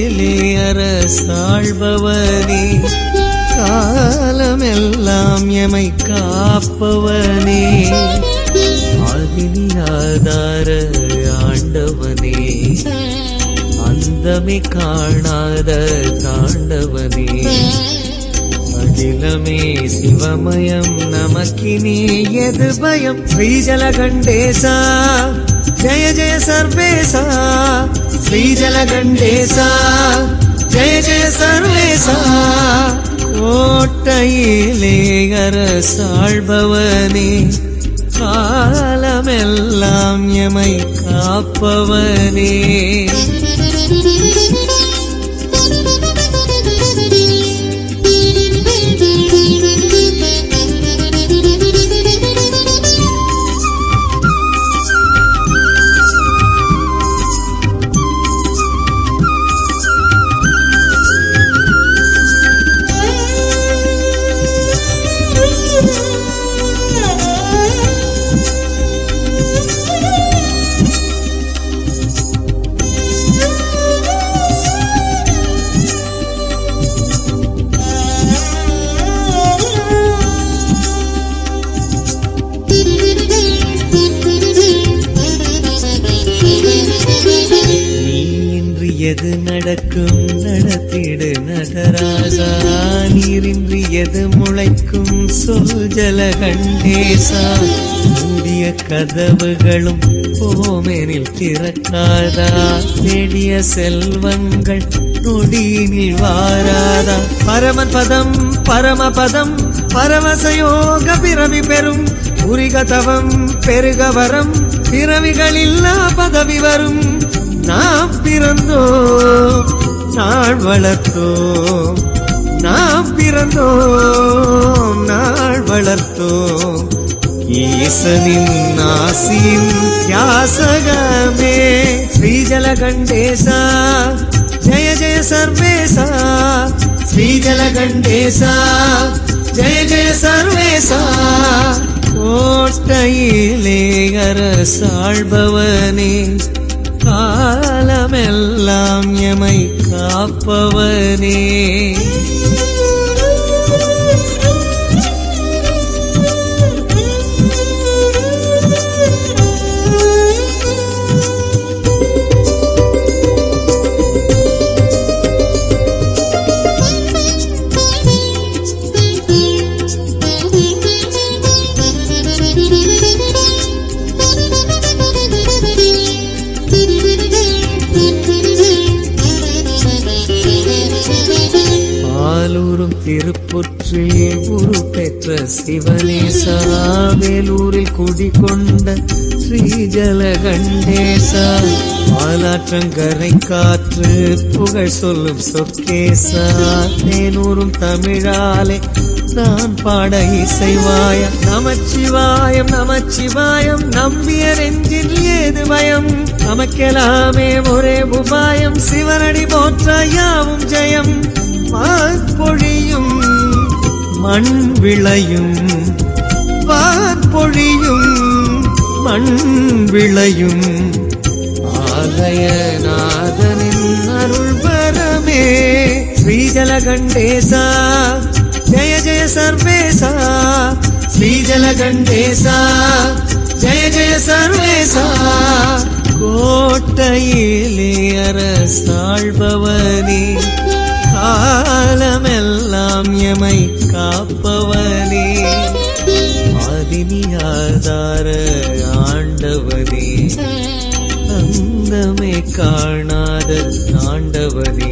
அரசாள்பவனே, காலமெல்லாம் எமை காப்பவனே, ஆதினி ஆதார ஆண்டவனே, அந்தமே காணாத தாண்டவனே, அகிலமே சிவமயம் நமக்கினி எது பயம். ஸ்ரீஜலகண்டேசா ஜய ஜய சர்வேசா, ஸ்ரீஜலகண்டேசா ஜய ஜய சர்வேசா, கோட்டையிலே அரசாள்பவனே, காலமெல்லாம் எமை காப்பவனே. எது நடக்கும் நடத்திடு நடராஜா, நீரின்றி எது முளைக்கும் சொல் ஜலகண்டேசா, மூடிய கதவுகளும் போமெனில் திறக்காதா, தேடிய செல்வங்கள் நொடியினில் வாராதா, பரமன் பதம் பரமபதம் பரமசயோக பிறவி பெறும், உரிகதவம் பெருகவரம் பிறவிகளில்லா பதவி வரும். நாம் பிறந்தோம் நாள் வளர்த்தோம், நாம் பிறந்தோம் நாள் வளர்த்தோம், ஈசனின் ஆசியின் யாசகமே. ஸ்ரீஜலகண்டேசா ஜய ஜய சர்வேசா, ஸ்ரீஜலகண்டேசா ஜய ஜய சர்வேசா, கோட்டையிலே அரசாள்பவனே, காலமெல்லாம் எமை காப்பவனே. பாலூரும் திருப்புற்றில் குரு பெற்ற சிவனேசா, வேலூரில் குடிகொண்ட ஸ்ரீஜலகண்டேசா, பாலாற்றங்கரை காற்று புகழ் சொல்லும் சொக்கேசா, தேனூரும் தமிழாலே நான் பாட இசைவாயம். நமச்சிவாயம் நமச்சிவாயம் நம்பிய நெஞ்சில் ஏது பயம், நமக்கெல்லாமே ஒரே உபாயம், சிவனடி போற்ற யாவும் ஜெயம். வான்பொழியும் மண் விளையும், வான்பொழியும் மண் விளையும், ஆலயநாதனின் அருள் வரமே. ஸ்ரீஜலகண்டேசா ஜய ஜய சர்வேசா, ஸ்ரீஜலகண்டேசா ஜய ஜய சர்வேசா, கோட்டையிலே அரசாள்பவனே, காலமெல்லாம் எமை காப்பவனே, ஆதினி ஆதார ஆண்டவனே, அந்தமே காணாத தாண்டவனே,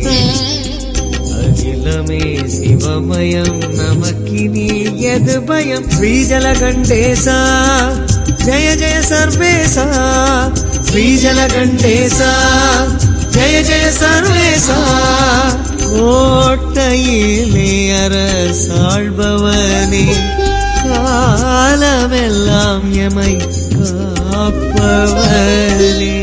அகிலமே சிவமயம் நமக்கினி எது பயம். ஸ்ரீஜலகண்டேசா ஜய ஜய சர்வேசா, ஸ்ரீஜலகண்டேசா ஜய ஜய சர்வேசா, கோட்டையிலே அரசாள்பவனே, காலமெல்லாம் எமை காப்பவனே.